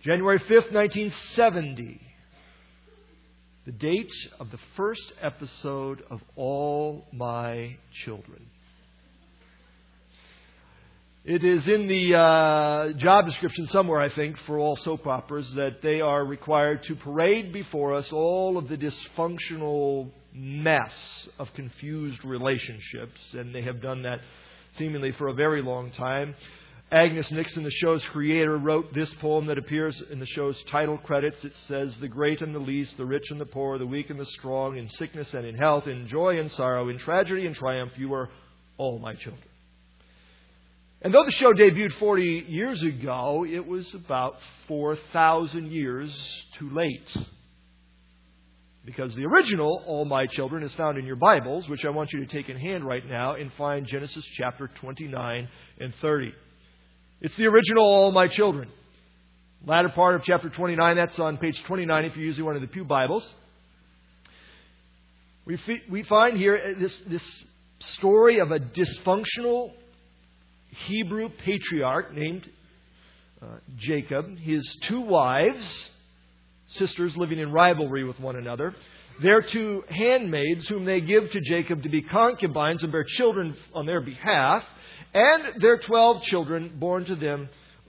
January 5th, 1970. The date of the first episode of All My Children. It is in the job description somewhere, I think, for all soap operas that they are required to parade before us all of the dysfunctional mess of confused relationships. And they have done that seemingly for a very long time. Agnes Nixon, the show's creator, wrote this poem that appears in the show's title credits. It says, "The great and the least, the rich and the poor, the weak and the strong, in sickness and in health, in joy and sorrow, in tragedy and triumph, you are all my children." And though the show debuted 40 years ago, it was about 4,000 years too late. Because the original All My Children is found in your Bibles, which I want you to take in hand right now and find Genesis chapter 29 and 30. It's the original All My Children. Latter part of chapter 29, that's on page 29 if you're using one of the Pew Bibles. We find here this story of a dysfunctional Hebrew patriarch named Jacob, his two wives, sisters living in rivalry with one another, their two handmaids whom they give to Jacob to be concubines and bear children on their behalf, and their 12 children born to him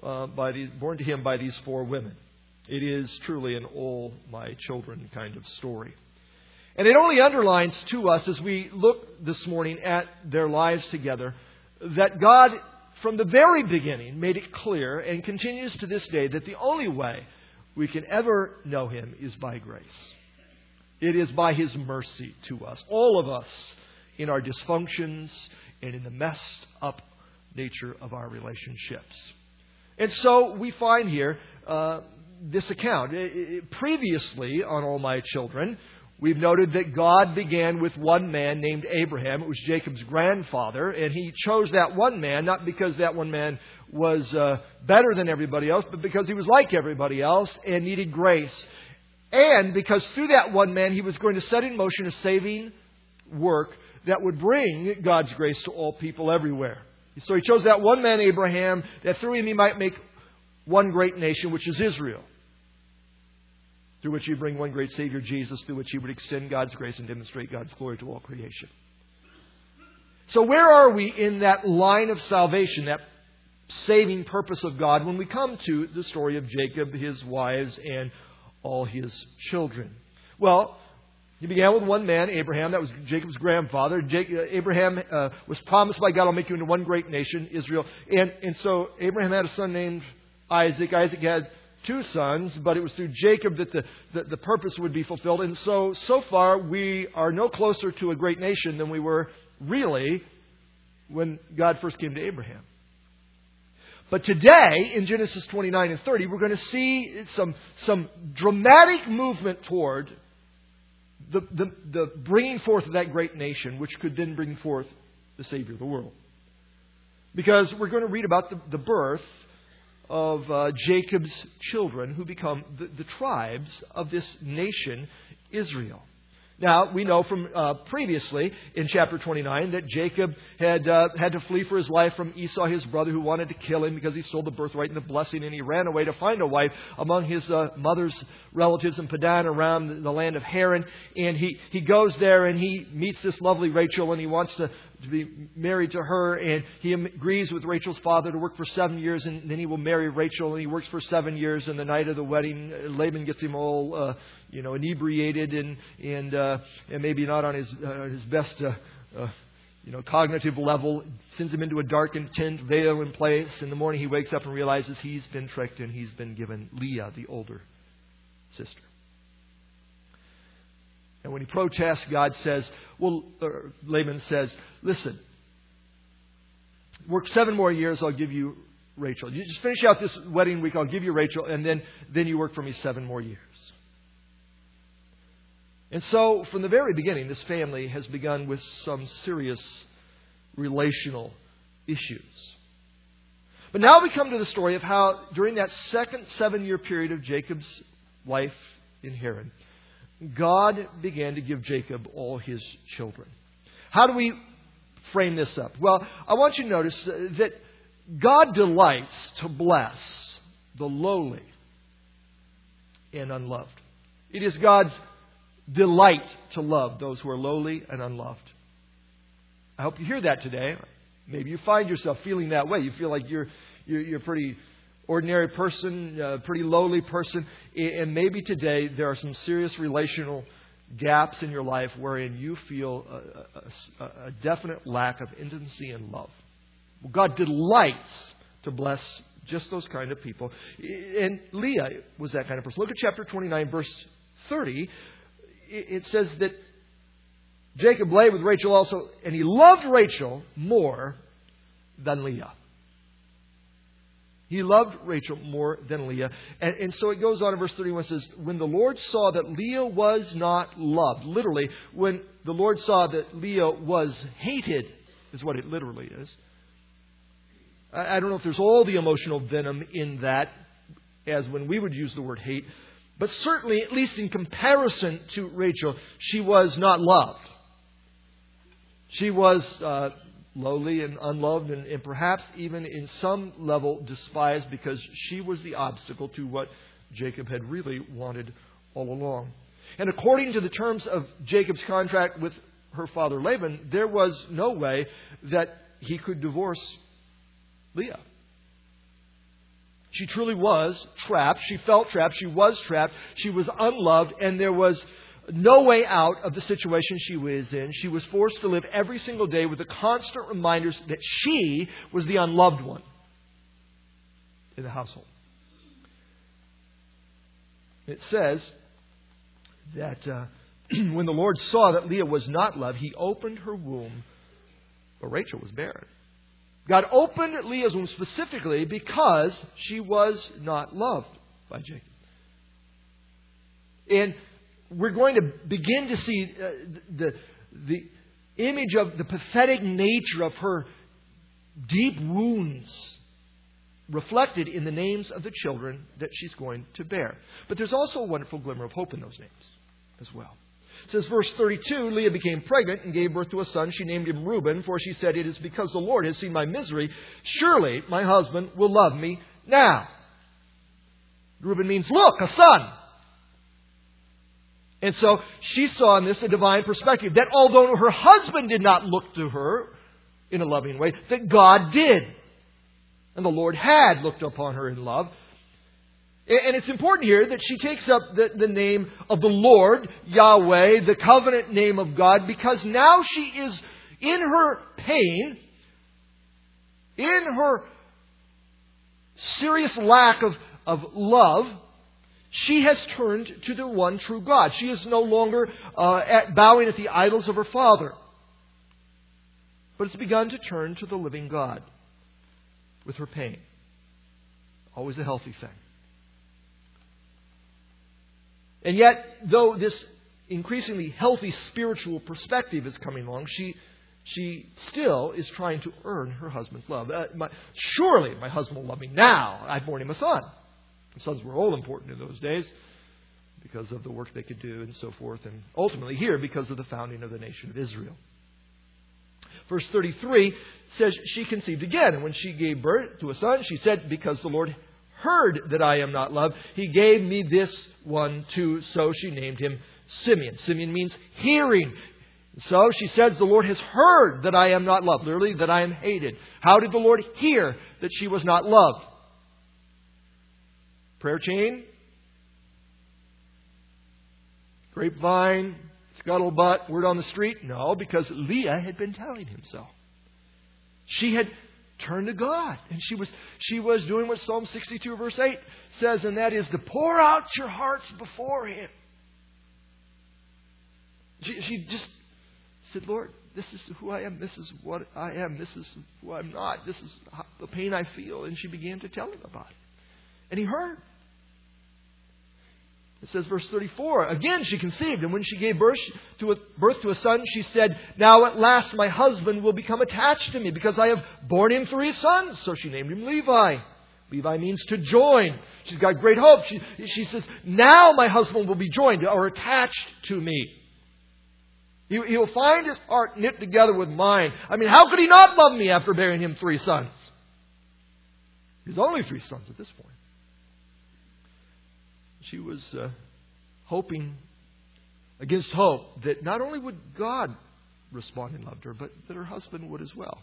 by these four women. It is truly an All My Children kind of story. And it only underlines to us as we look this morning at their lives together that God, from the very beginning, made it clear and continues to this day that the only way we can ever know Him is by grace. It is by His mercy to us, all of us, in our dysfunctions and in the messed up nature of our relationships. And so we find here this account. Previously on All My Children, we've noted that God began with one man named Abraham. It was Jacob's grandfather, and He chose that one man, not because that one man was better than everybody else, but because he was like everybody else and needed grace. And because through that one man, He was going to set in motion a saving work that would bring God's grace to all people everywhere. So He chose that one man, Abraham, that through him He might make one great nation, which is Israel. Through which He would bring one great Savior, Jesus, through which He would extend God's grace and demonstrate God's glory to all creation. So where are we in that line of salvation, that saving purpose of God, when we come to the story of Jacob, his wives, and all his children? Well, He began with one man, Abraham. That was Jacob's grandfather. Abraham was promised by God, "I'll make you into one great nation, Israel." And so Abraham had a son named Isaac. Isaac had two sons, but it was through Jacob that the purpose would be fulfilled. And so far, we are no closer to a great nation than we were really when God first came to Abraham. But today, in Genesis 29 and 30, we're going to see some dramatic movement toward the bringing forth of that great nation, which could then bring forth the Savior of the world. Because we're going to read about the birth of Jacob's children, who become the tribes of this nation, Israel. Now, we know from previously in chapter 29 that Jacob had to flee for his life from Esau, his brother, who wanted to kill him because he stole the birthright and the blessing, and he ran away to find a wife among his mother's relatives in Padan around the land of Haran. And he goes there and he meets this lovely Rachel, and he wants to be married to her, and he agrees with Rachel's father to work for 7 years, and then he will marry Rachel, and he works for 7 years, and the night of the wedding, Laban gets him all inebriated and maybe not on his best cognitive level, sends him into a darkened tent, veil in place. In the morning he wakes up and realizes he's been tricked and he's been given Leah, the older sister. And when he protests, Laban says, "Listen, work 7 more years, I'll give you Rachel. You just finish out this wedding week, I'll give you Rachel, and then you work for me 7 more years." And so, from the very beginning, this family has begun with some serious relational issues. But now we come to the story of how, during that second 7-year period of Jacob's life in Haran, God began to give Jacob all his children. How do we frame this up? Well, I want you to notice that God delights to bless the lowly and unloved. It is God's delight to love those who are lowly and unloved. I hope you hear that today. Maybe you find yourself feeling that way. You feel like you're a pretty ordinary person, a pretty lowly person. And maybe today there are some serious relational gaps in your life wherein you feel a definite lack of intimacy and love. Well, God delights to bless just those kind of people. And Leah was that kind of person. Look at chapter 29, verse 30. It says that Jacob lay with Rachel also, and he loved Rachel more than Leah. He loved Rachel more than Leah. And so it goes on in verse 31, it says, when the Lord saw that Leah was not loved, literally, when the Lord saw that Leah was hated, is what it literally is. I don't know if there's all the emotional venom in that, as when we would use the word hate, but certainly, at least in comparison to Rachel, she was not loved. She was lowly and unloved and perhaps even in some level despised because she was the obstacle to what Jacob had really wanted all along. And according to the terms of Jacob's contract with her father Laban, there was no way that he could divorce Leah. She truly was trapped. She felt trapped. She was trapped. She was unloved, and there was no way out of the situation she was in. She was forced to live every single day with the constant reminders that she was the unloved one in the household. It says that when the Lord saw that Leah was not loved, He opened her womb, but Rachel was barren. God opened Leah's womb specifically because she was not loved by Jacob. And we're going to begin to see the image of the pathetic nature of her deep wounds reflected in the names of the children that she's going to bear. But there's also a wonderful glimmer of hope in those names as well. It says, verse 32, Leah became pregnant and gave birth to a son. She named him Reuben, for she said, it is because the Lord has seen my misery. Surely my husband will love me now. Reuben means, look, a son. And so she saw in this a divine perspective, that although her husband did not look to her in a loving way, that God did. And the Lord had looked upon her in love. And it's important here that she takes up the name of the Lord, Yahweh, the covenant name of God, because now she is in her pain, in her serious lack of love, she has turned to the one true God. She is no longer bowing at the idols of her father, but has begun to turn to the living God with her pain. Always a healthy thing. And yet, though this increasingly healthy spiritual perspective is coming along, she still is trying to earn her husband's love. Surely my husband will love me now. I've borne him a son. The sons were all important in those days because of the work they could do and so forth. And ultimately here because of the founding of the nation of Israel. Verse 33 says she conceived again. And when she gave birth to a son, she said, because the Lord heard that I am not loved, He gave me this one too. So she named him Simeon. Simeon means hearing. So she says, the Lord has heard that I am not loved. Literally, that I am hated. How did the Lord hear that she was not loved? Prayer chain? Grapevine? Scuttlebutt? Word on the street? No, because Leah had been telling him so. She had turned to God. And she was doing what Psalm 62 verse 8 says, and that is to pour out your hearts before Him. She just said, Lord, this is who I am. This is what I am. This is who I'm not. This is the pain I feel. And she began to tell Him about it. And He heard. It says, verse 34, again she conceived, and when she gave birth to a son, she said, now at last my husband will become attached to me, because I have borne him 3 sons. So she named him Levi. Levi means to join. She's got great hope. She says, now my husband will be joined or attached to me. He will find his heart knit together with mine. I mean, how could he not love me after bearing him 3 sons? He's only 3 sons at this point. She was hoping against hope that not only would God respond and love her, but that her husband would as well.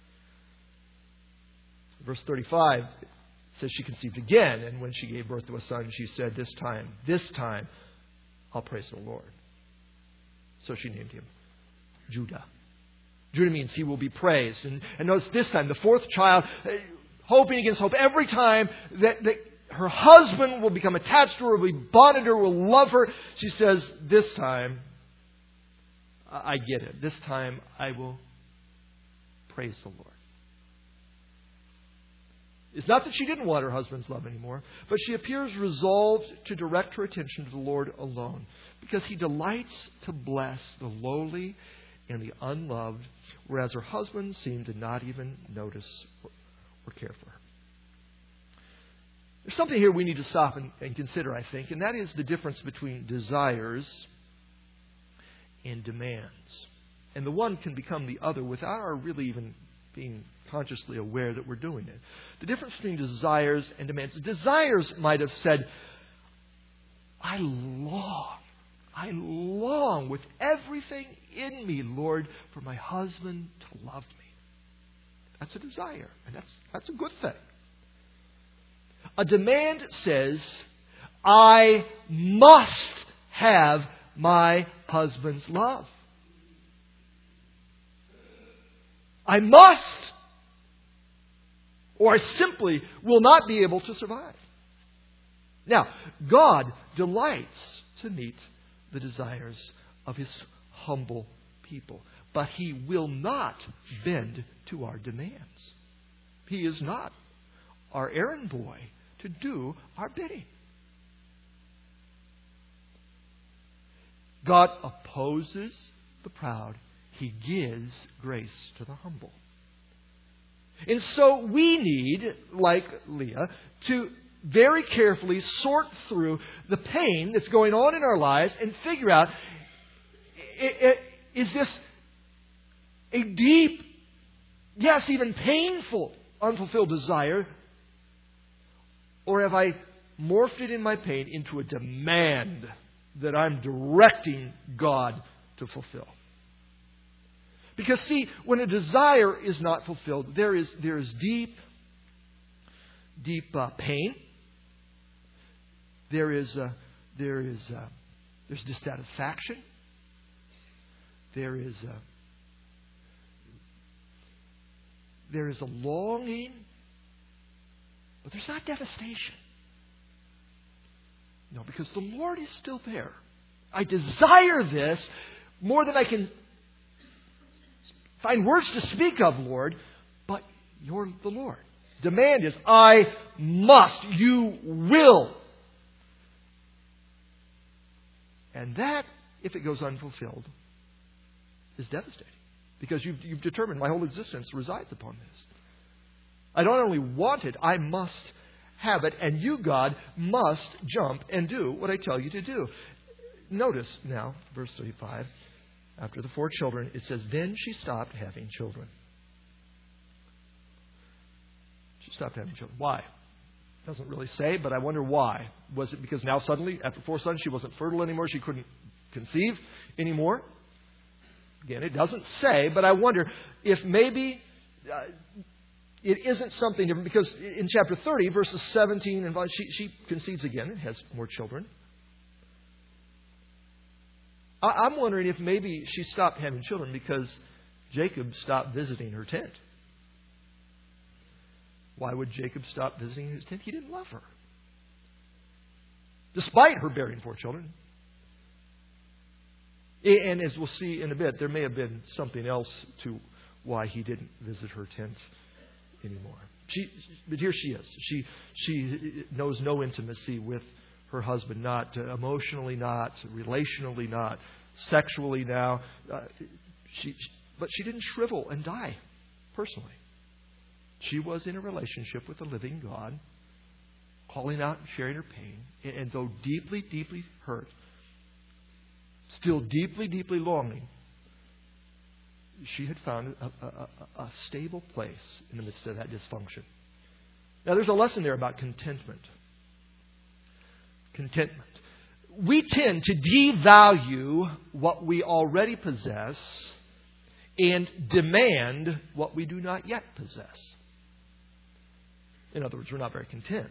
Verse 35 says she conceived again, and when she gave birth to a son, she said, this time, I'll praise the Lord. So she named him Judah. Judah means he will be praised. And notice this time, the fourth child, hoping against hope, every time that her husband will become attached to her, will be bonded to her, will love her, she says, this time, I get it. This time, I will praise the Lord. It's not that she didn't want her husband's love anymore, but she appears resolved to direct her attention to the Lord alone, because He delights to bless the lowly and the unloved, whereas her husband seemed to not even notice or care for her. There's something here we need to stop and consider, I think, and that is the difference between desires and demands. And the one can become the other without our really even being consciously aware that we're doing it. The difference between desires and demands. Desires might have said, I long with everything in me, Lord, for my husband to love me. That's a desire, and that's a good thing. A demand says, I must have my husband's love. I must, or I simply will not be able to survive. Now, God delights to meet the desires of His humble people, but He will not bend to our demands. He is not our errand boy to do our bidding. God opposes the proud. He gives grace to the humble. And so we need, like Leah, to very carefully sort through the pain that's going on in our lives and figure out, is this a deep, yes, even painful, unfulfilled desire? Or have I morphed it in my pain into a demand that I'm directing God to fulfill? Because see, when a desire is not fulfilled, there is deep pain. There's dissatisfaction. There is a longing, but there's not devastation. No, because the Lord is still there. I desire this more than I can find words to speak of, Lord, but you're the Lord. Demand is, I must, you will. And that, if it goes unfulfilled, is devastating. Because you've determined my whole existence resides upon this. I don't only want it, I must have it. And you, God, must jump and do what I tell you to do. Notice now, verse 35. After the 4 children, it says, then she stopped having children. She stopped having children. Why? Doesn't really say, but I wonder why. Was it because now suddenly, after 4 sons, she wasn't fertile anymore? She couldn't conceive anymore? Again, it doesn't say, but I wonder if maybe it isn't something different. Because in chapter 30, verses 17 and 5, she conceives again and has more children. I'm wondering if maybe she stopped having children because Jacob stopped visiting her tent. Why would Jacob stop visiting his tent? He didn't love her. Despite her bearing 4 children. And as we'll see in a bit, there may have been something else to why he didn't visit her tent anymore. But here she is. She knows no intimacy with her husband, not emotionally, not relationally, not sexually now. But she didn't shrivel and die personally. She was in a relationship with the living God, calling out and sharing her pain. And though deeply, deeply hurt, still deeply, deeply longing, she had found a stable place in the midst of that dysfunction. Now, there's a lesson there about contentment. contentment. We tend to devalue what we already possess and demand what we do not yet possess. In other words, we're not very content.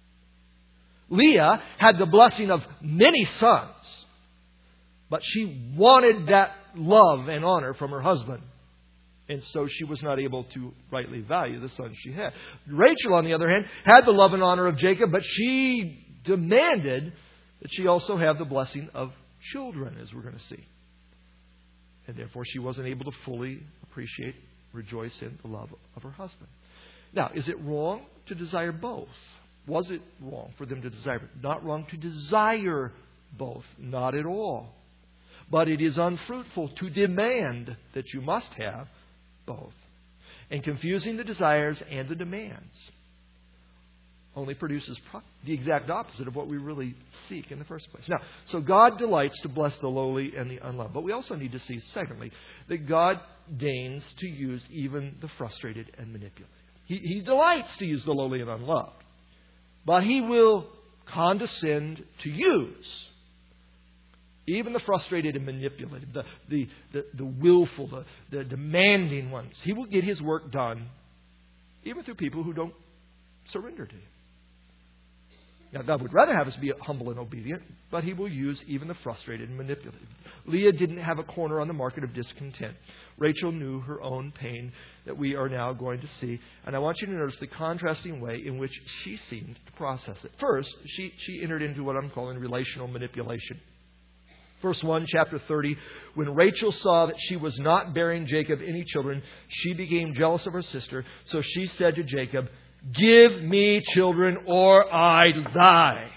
Leah had the blessing of many sons, but she wanted that love and honor from her husband. And so she was not able to rightly value the sons she had. Rachel, on the other hand, had the love and honor of Jacob, but she demanded that she also have the blessing of children, as we're going to see. And therefore she wasn't able to fully appreciate, rejoice in the love of her husband. Now, is it wrong to desire both? Was it wrong for them to desire both? Not wrong to desire both. Not at all. But it is unfruitful to demand that you must have both. And confusing the desires and the demands only produces the exact opposite of what we really seek in the first place. Now, so God delights to bless the lowly and the unloved. But we also need to see, secondly, that God deigns to use even the frustrated and manipulated. He delights to use the lowly and unloved. But He will condescend to use even the frustrated and manipulated, the willful, the demanding ones. He will get His work done even through people who don't surrender to Him. Now, God would rather have us be humble and obedient, but He will use even the frustrated and manipulated. Leah didn't have a corner on the market of discontent. Rachel knew her own pain that we are now going to see. And I want you to notice the contrasting way in which she seemed to process it. First, she entered into what I'm calling relational manipulation. Verse 1, chapter 30, when Rachel saw that she was not bearing Jacob any children, she became jealous of her sister. So she said to Jacob, "Give me children or I die."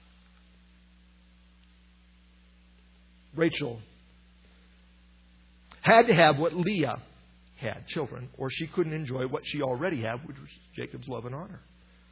Rachel had to have what Leah had, children, or she couldn't enjoy what she already had, which was Jacob's love and honor.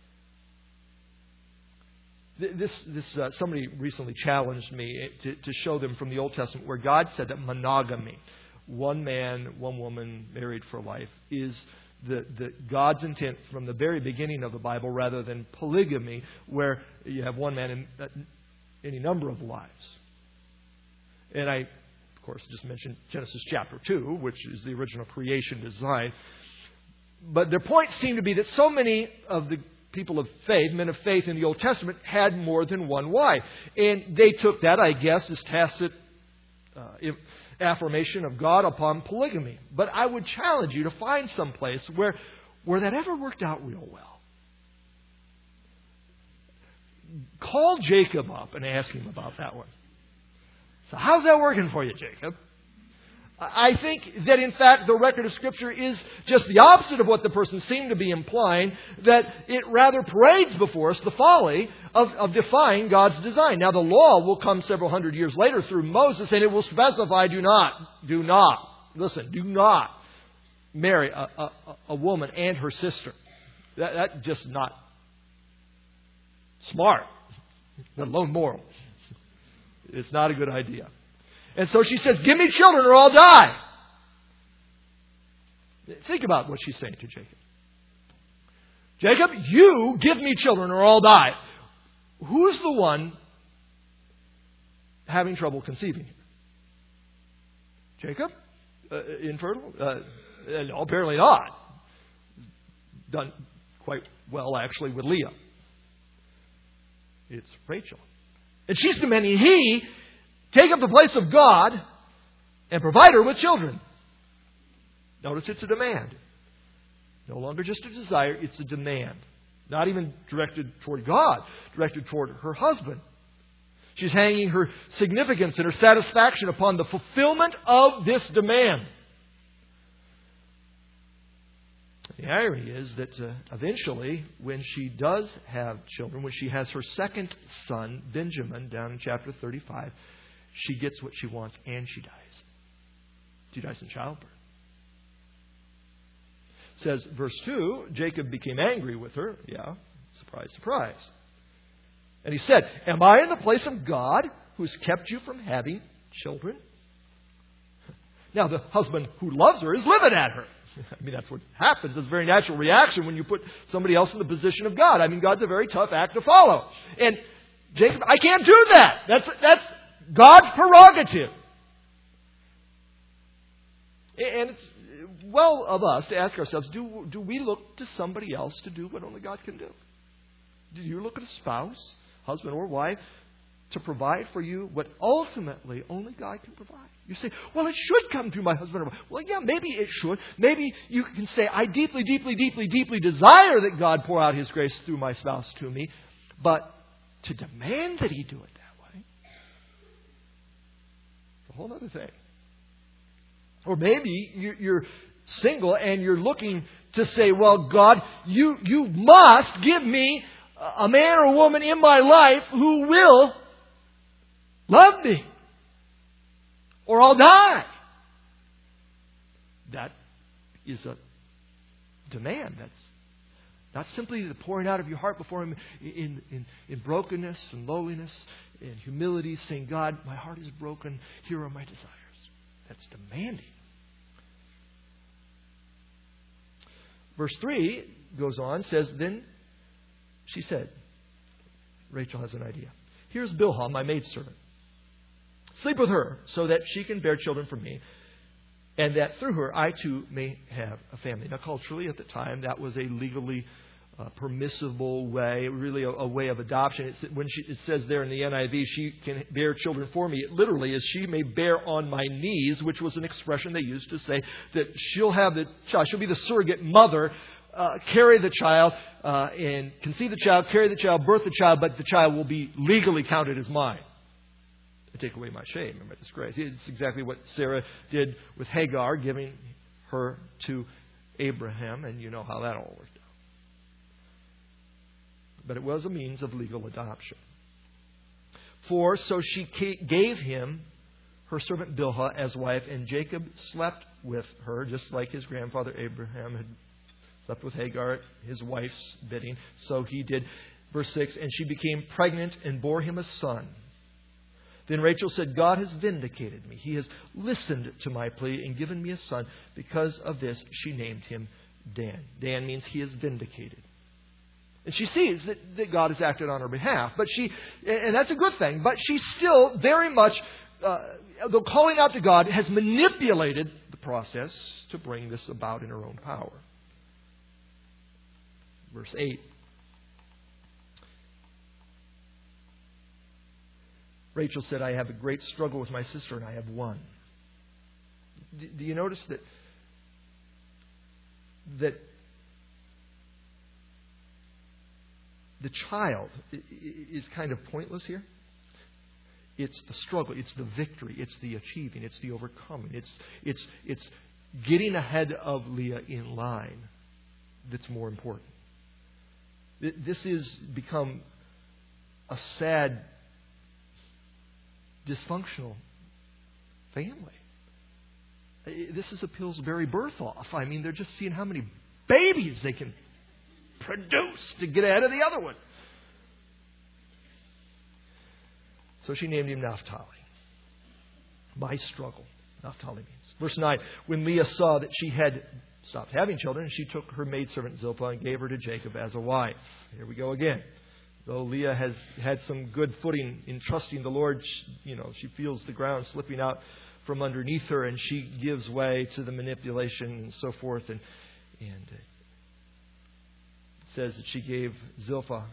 Somebody recently challenged me to show them from the Old Testament where God said that monogamy, one man, one woman married for life, is the God's intent from the very beginning of the Bible, rather than polygamy, where you have one man in any number of wives. And I, of course, just mentioned Genesis chapter 2, which is the original creation design. But their point seemed to be that so many of the people of faith, men of faith in the Old Testament, had more than one wife. And they took that, I guess, as tacit affirmation of God upon polygamy. But I would challenge you to find some place where that ever worked out real well. Call Jacob up and ask him about that one. So how's that working for you, Jacob? I think that, in fact, the record of Scripture is just the opposite of what the person seemed to be implying, that it rather parades before us the folly of defying God's design. Now, the law will come several hundred years later through Moses, and it will specify, do not marry a woman and her sister. That's just not smart, let alone moral. It's not a good idea. And so she says, "Give me children or I'll die." Think about what she's saying to Jacob. Jacob, you give me children or I'll die. Who's the one having trouble conceiving here? Jacob? Infertile? No, apparently not. Done quite well, actually, with Leah. It's Rachel. And she's demanding he take up the place of God and provide her with children. Notice it's a demand. No longer just a desire, it's a demand. Not even directed toward God, directed toward her husband. She's hanging her significance and her satisfaction upon the fulfillment of this demand. The irony is that eventually, when she does have children, when she has her second son, Benjamin, down in chapter 35, she gets what she wants and she dies. She dies in childbirth. It says, verse 2, Jacob became angry with her. Yeah, surprise, surprise. And he said, "Am I in the place of God who's kept you from having children?" Now, the husband who loves her is livid at her. I mean, that's what happens. It's a very natural reaction when you put somebody else in the position of God. I mean, God's a very tough act to follow. And Jacob, I can't do that. That's God's prerogative. And it's well of us to ask ourselves, do we look to somebody else to do what only God can do? Do you look at a spouse, husband or wife, to provide for you what ultimately only God can provide? You say, well, it should come through my husband or wife. Well, yeah, maybe it should. Maybe you can say, I deeply, deeply, deeply, deeply desire that God pour out His grace through my spouse to me. But to demand that He do it that way, it's a whole other thing. Or maybe you're single and you're looking to say, well, God, you must give me a man or a woman in my life who will love me, or I'll die. That is a demand. That's not simply the pouring out of your heart before Him in brokenness and lowliness and humility, saying, God, my heart is broken. Here are my desires. That's demanding. Verse 3 goes on, says, then she said, Rachel has an idea. Here's Bilhah, my maidservant. Sleep with her so that she can bear children for me, and that through her I too may have a family. Now, culturally at the time, that was a legally permissible way, really a way of adoption. It says there in the NIV, she can bear children for me. It literally is, she may bear on my knees, which was an expression they used to say that she'll have the child. She'll be the surrogate mother, carry the child, and conceive the child, carry the child, birth the child, but the child will be legally counted as mine. I take away my shame and my disgrace. It's exactly what Sarah did with Hagar, giving her to Abraham, and you know how that all worked out. But it was a means of legal adoption. For so she gave him her servant Bilhah as wife, and Jacob slept with her, just like his grandfather Abraham had slept with Hagar at his wife's bidding. So he did. Verse 6, and she became pregnant and bore him a son. Then Rachel said, God has vindicated me. He has listened to my plea and given me a son. Because of this, she named him Dan. Dan means he is vindicated. And she sees that God has acted on her behalf. And that's a good thing. But she still very much, though calling out to God, has manipulated the process to bring this about in her own power. Verse 8. Rachel said, I have a great struggle with my sister and I have won. Do you notice that the child is kind of pointless here? It's the struggle, it's the victory, it's the achieving, it's the overcoming, it's getting ahead of Leah in line that's more important. This has become a sad, dysfunctional family. This is a Pillsbury birth-off. I mean, they're just seeing how many babies they can produce to get ahead of the other one. So she named him Naphtali. My struggle, Naphtali means. Verse 9, when Leah saw that she had stopped having children, she took her maidservant Zilpah and gave her to Jacob as a wife. Here we go again. Though Leah has had some good footing in trusting the Lord, she feels the ground slipping out from underneath her, and she gives way to the manipulation and so forth. And it says that she gave Zilpah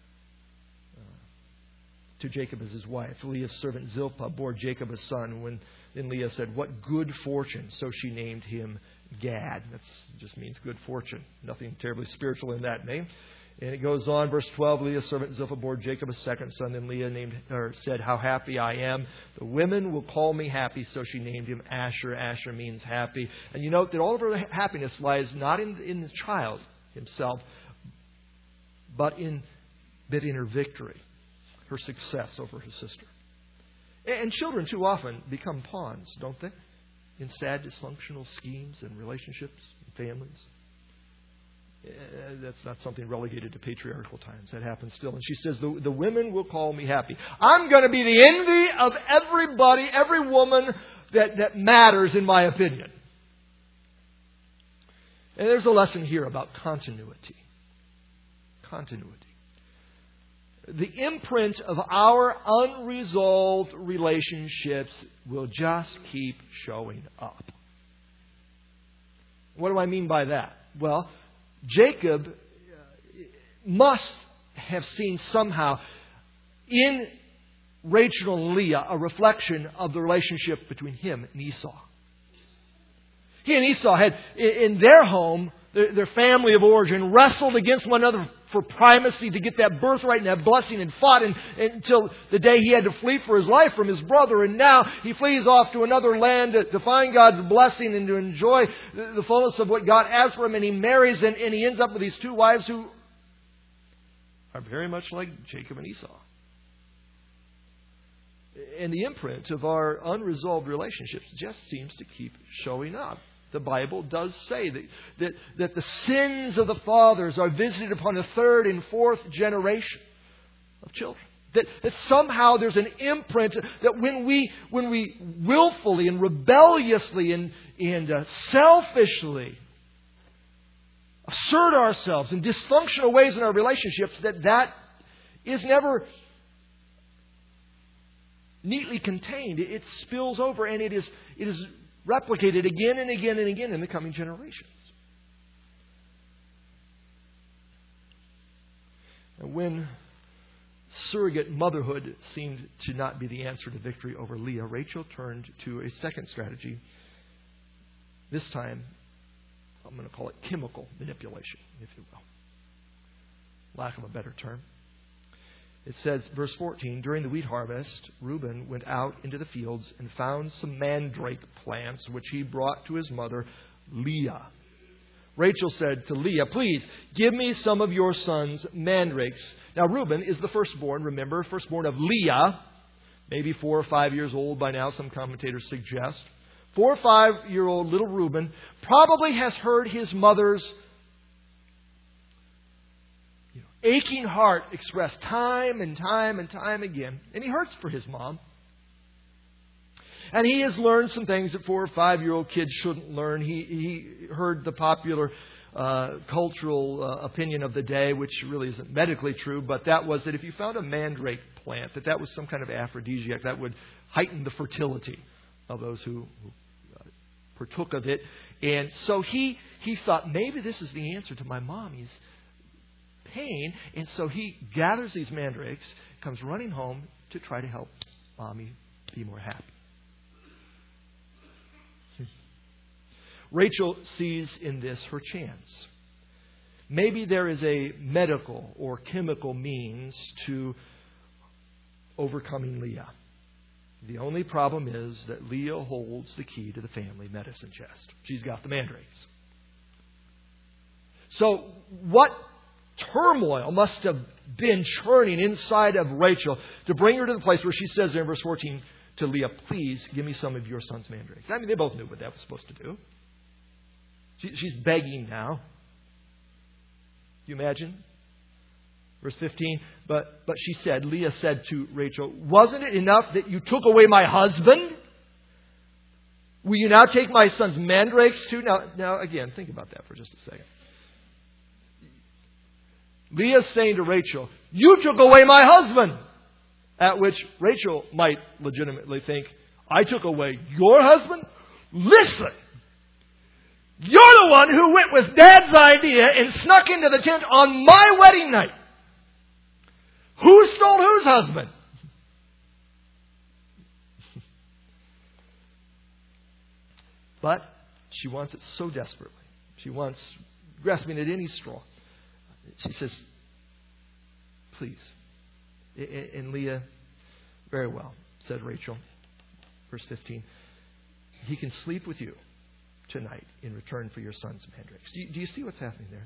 to Jacob as his wife. Leah's servant Zilpah bore Jacob a son. Then Leah said, what good fortune. So she named him Gad. That just means good fortune. Nothing terribly spiritual in that name. And it goes on, verse 12, Leah's servant Zilpah bore Jacob a second son. Then Leah said, how happy I am. The women will call me happy. So she named him Asher. Asher means happy. And you note that all of her happiness lies not in the child himself, but in her victory, her success over his sister. And children too often become pawns, don't they? In sad, dysfunctional schemes and relationships and families. That's not something relegated to patriarchal times. That happens still. And she says, the women will call me happy. I'm going to be the envy of everybody, every woman that matters, in my opinion. And there's a lesson here about continuity. Continuity. the imprint of our unresolved relationships will just keep showing up. What do I mean by that? Well, Jacob must have seen somehow in Rachel and Leah a reflection of the relationship between him and Esau. He and Esau had, in their home, their family of origin, wrestled against one another for primacy to get that birthright and that blessing, and fought until the day he had to flee for his life from his brother. And now he flees off to another land to find God's blessing and to enjoy the fullness of what God has for him. And he marries, and he ends up with these two wives who are very much like Jacob and Esau. And the imprint of our unresolved relationships just seems to keep showing up. The Bible does say that the sins of the fathers are visited upon the third and fourth generation of children. That somehow there's an imprint that when we willfully and rebelliously and selfishly assert ourselves in dysfunctional ways in our relationships, that is never neatly contained. It spills over, and it is replicated again and again and again in the coming generations. And when surrogate motherhood seemed to not be the answer to victory over Leah, Rachel turned to a second strategy. This time, I'm going to call it chemical manipulation, if you will. Lack of a better term. It says, verse 14, during the wheat harvest, Reuben went out into the fields and found some mandrake plants, which he brought to his mother, Leah. Rachel said to Leah, please, give me some of your son's mandrakes. Now, Reuben is the firstborn, remember, firstborn of Leah, maybe 4 or 5 years old by now, some commentators suggest. 4 or 5-year-old little Reuben probably has heard his mother's aching heart expressed time and time and time again. And he hurts for his mom. And he has learned some things that 4 or 5-year-old kids shouldn't learn. He heard the popular cultural opinion of the day, which really isn't medically true, but that was that if you found a mandrake plant, that was some kind of aphrodisiac that would heighten the fertility of those who partook of it. And so he thought, maybe this is the answer to my mommy's pain. And so he gathers these mandrakes, comes running home to try to help mommy be more happy. Rachel sees in this her chance. Maybe there is a medical or chemical means to overcoming Leah. The only problem is that Leah holds the key to the family medicine chest. She's got the mandrakes. So what turmoil must have been churning inside of Rachel to bring her to the place where she says there in verse 14 to Leah, please give me some of your son's mandrakes. I mean, they both knew what that was supposed to do. She's begging now. Do you imagine? Verse 15, but she said, Leah said to Rachel, wasn't it enough that you took away my husband? Will you now take my son's mandrakes too? Now again, think about that for just a second. Leah's saying to Rachel, you took away my husband. At which Rachel might legitimately think, I took away your husband? Listen, you're the one who went with Dad's idea and snuck into the tent on my wedding night. Who stole whose husband? But she wants it so desperately. She wants grasping at any straw. She says, please. And Leah, very well, said Rachel. Verse 15, he can sleep with you tonight in return for your son's mandrakes. Do you see what's happening there?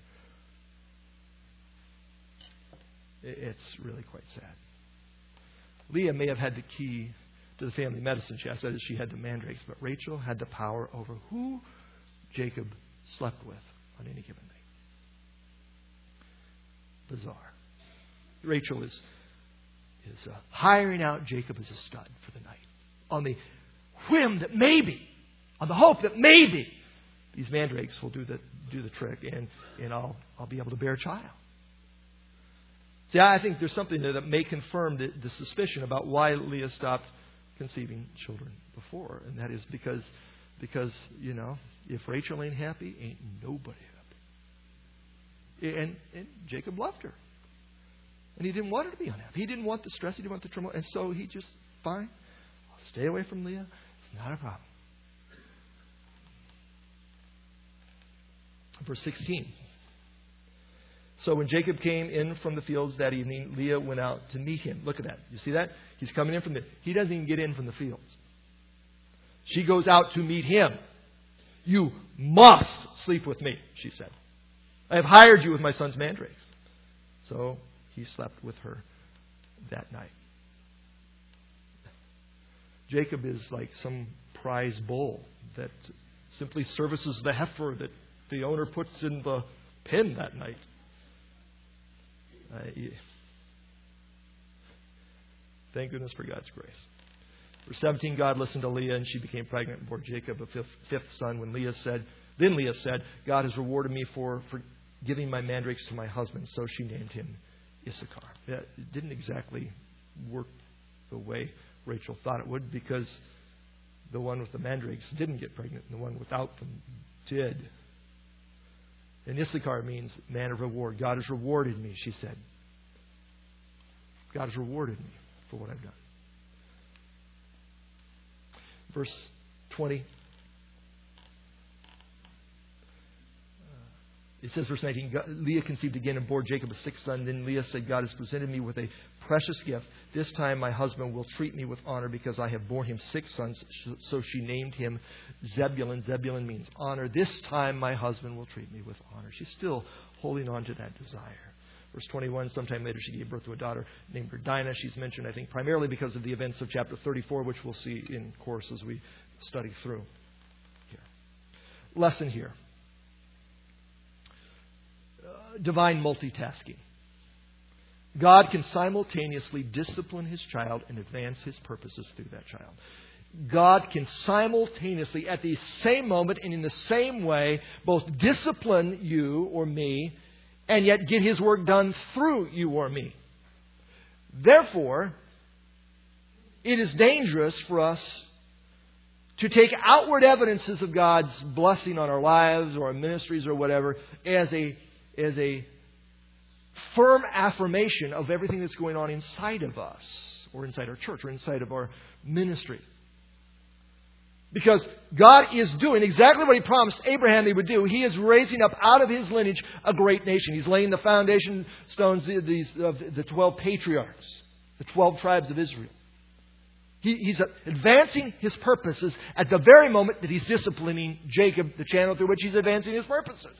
It's really quite sad. Leah may have had the key to the family medicine chest, that is, she had the mandrakes, but Rachel had the power over who Jacob slept with on any given night. Bizarre. Rachel is hiring out Jacob as a stud for the night on the whim that maybe, on the hope that maybe these mandrakes will do the trick and I'll be able to bear a child. See, I think there's something there that may confirm the suspicion about why Leah stopped conceiving children before. And that is because, if Rachel ain't happy, ain't nobody happy. And Jacob loved her. And he didn't want her to be unhappy. He didn't want the stress. He didn't want the turmoil. And so he just, fine, I'll stay away from Leah. It's not a problem. Verse 16. So when Jacob came in from the fields that evening, Leah went out to meet him. Look at that. You see that? He's coming in from he doesn't even get in from the fields. She goes out to meet him. You must sleep with me, she said. I have hired you with my son's mandrakes. So he slept with her that night. Jacob is like some prize bull that simply services the heifer that the owner puts in the pen that night. Thank goodness for God's grace. Verse 17, God listened to Leah, and she became pregnant and bore Jacob a fifth son. Then Leah said, God has rewarded me for giving my mandrakes to my husband. So she named him Issachar. It didn't exactly work the way Rachel thought it would, because the one with the mandrakes didn't get pregnant, and the one without them did. And Issachar means man of reward. God has rewarded me, she said. God has rewarded me for what I've done. Verse 20. It says, verse 19, Leah conceived again and bore Jacob a sixth son. Then Leah said, God has presented me with a precious gift. This time my husband will treat me with honor because I have borne him 6 sons. So she named him Zebulun. Zebulun means honor. This time my husband will treat me with honor. She's still holding on to that desire. Verse 21, sometime later she gave birth to a daughter named her Dinah. She's mentioned, I think, primarily because of the events of chapter 34, which we'll see in course as we study through here. Lesson here. Divine multitasking. God can simultaneously discipline His child and advance His purposes through that child. God can simultaneously, at the same moment and in the same way, both discipline you or me and yet get His work done through you or me. Therefore, it is dangerous for us to take outward evidences of God's blessing on our lives or our ministries or whatever as a firm affirmation of everything that's going on inside of us or inside our church or inside of our ministry. Because God is doing exactly what He promised Abraham He would do. He is raising up out of his lineage a great nation. He's laying the foundation stones of the 12 patriarchs, the 12 tribes of Israel. He's advancing His purposes at the very moment that He's disciplining Jacob, the channel through which He's advancing His purposes.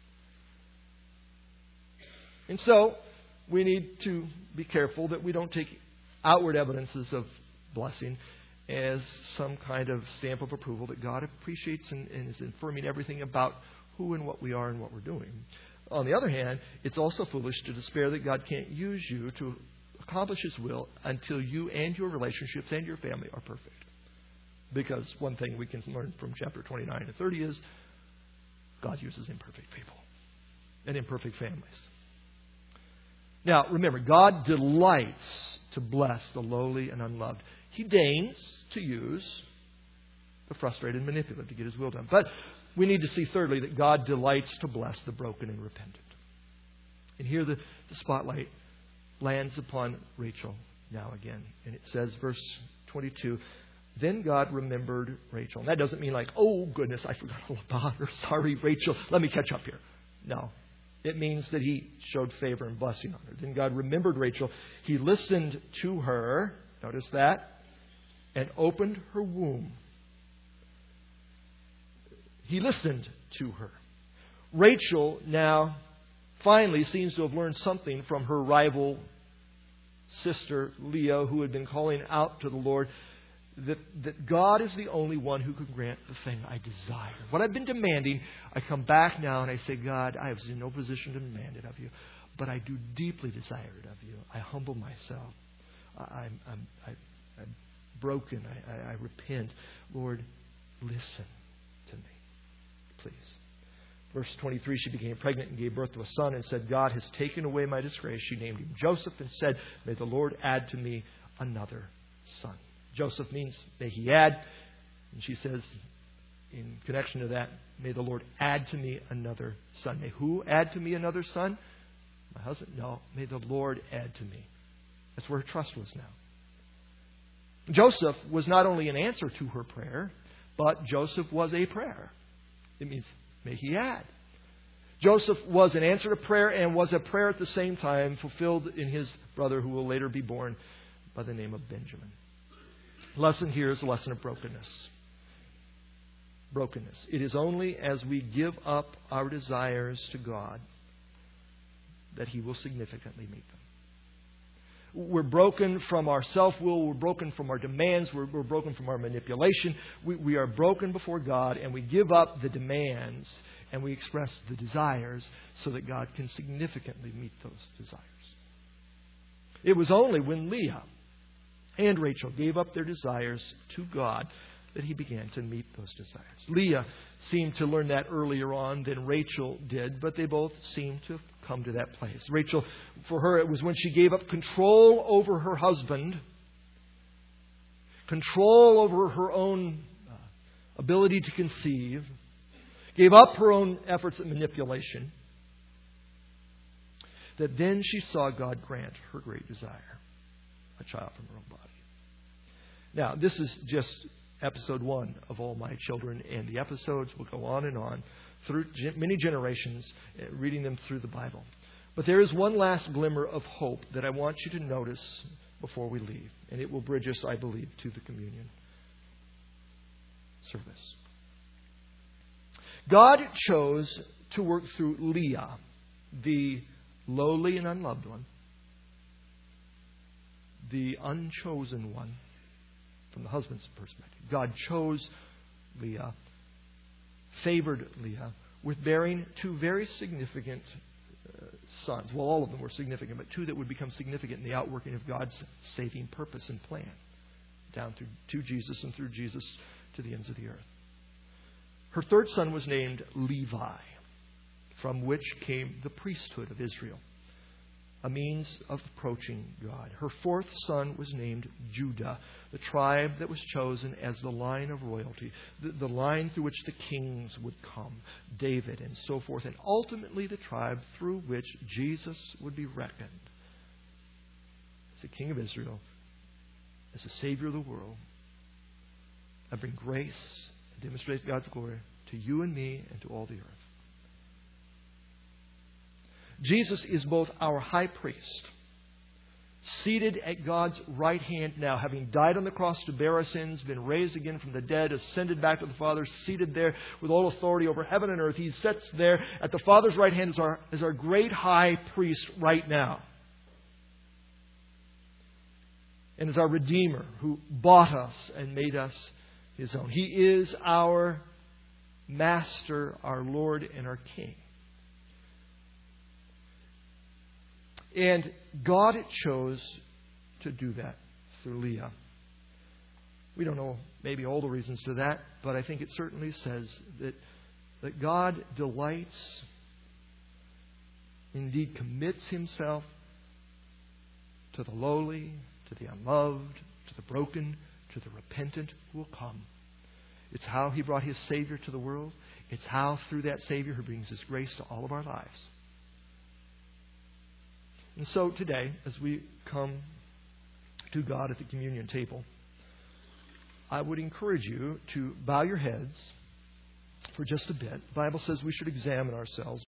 And so, we need to be careful that we don't take outward evidences of blessing as some kind of stamp of approval that God appreciates and is affirming everything about who and what we are and what we're doing. On the other hand, it's also foolish to despair that God can't use you to accomplish His will until you and your relationships and your family are perfect. Because one thing we can learn from chapter 29 to 30 is God uses imperfect people and imperfect families. Now, remember, God delights to bless the lowly and unloved. He deigns to use the frustrated and manipulative to get His will done. But we need to see, thirdly, that God delights to bless the broken and repentant. And here the spotlight lands upon Rachel now again. And it says, verse 22, then God remembered Rachel. And that doesn't mean like, oh goodness, I forgot all about her. Sorry, Rachel. Let me catch up here. No. It means that He showed favor and blessing on her. Then God remembered Rachel. He listened to her. Notice that. And opened her womb. He listened to her. Rachel now finally seems to have learned something from her rival sister Leah, who had been calling out to the Lord that God is the only one who can grant the thing I desire. What I've been demanding, I come back now and I say, God, I was in no position to demand it of you, but I do deeply desire it of you. I humble myself. I'm broken. I repent. Lord, listen to me, please. Verse 23, she became pregnant and gave birth to a son and said, God has taken away my disgrace. She named him Joseph and said, may the Lord add to me another son. Joseph means, may he add. And she says, in connection to that, may the Lord add to me another son. May who add to me another son? My husband? No, may the Lord add to me. That's where her trust was now. Joseph was not only an answer to her prayer, but Joseph was a prayer. It means, may he add. Joseph was an answer to prayer and was a prayer at the same time, fulfilled in his brother who will later be born by the name of Benjamin. Lesson here is a lesson of brokenness. Brokenness. It is only as we give up our desires to God that He will significantly meet them. We're broken from our self-will. We're broken from our demands. We're broken from our manipulation. We are broken before God, and we give up the demands and we express the desires so that God can significantly meet those desires. It was only when Leah and Rachel gave up their desires to God that He began to meet those desires. Leah seemed to learn that earlier on than Rachel did, but they both seemed to have come to that place. Rachel, for her, it was when she gave up control over her husband, control over her own ability to conceive, gave up her own efforts at manipulation, that then she saw God grant her great desire, a child from her own body. Now, this is just episode 1 of All My Children, and the episodes will go on and on through many generations, reading them through the Bible. But there is one last glimmer of hope that I want you to notice before we leave, and it will bridge us, I believe, to the communion service. God chose to work through Leah, the lowly and unloved one, the unchosen one, from the husband's perspective. God chose Leah, favored Leah, with bearing 2 very significant sons. Well, all of them were significant, but 2 that would become significant in the outworking of God's saving purpose and plan, down through Jesus and through Jesus to the ends of the earth. Her 3rd son was named Levi, from which came the priesthood of Israel, a means of approaching God. Her 4th son was named Judah, the tribe that was chosen as the line of royalty, the line through which the kings would come, David and so forth, and ultimately the tribe through which Jesus would be reckoned as the King of Israel, as the Savior of the world, and bring grace and demonstrate God's glory to you and me and to all the earth. Jesus is both our high priest, seated at God's right hand now, having died on the cross to bear our sins, been raised again from the dead, ascended back to the Father, seated there with all authority over heaven and earth. He sits there at the Father's right hand as our great high priest right now. And as our Redeemer who bought us and made us His own. He is our Master, our Lord, and our King. And God chose to do that through Leah. We don't know maybe all the reasons to that, but I think it certainly says that God delights, indeed commits Himself to the lowly, to the unloved, to the broken, to the repentant who will come. It's how He brought His Savior to the world. It's how through that Savior He brings His grace to all of our lives. And so today, as we come to God at the communion table, I would encourage you to bow your heads for just a bit. The Bible says we should examine ourselves.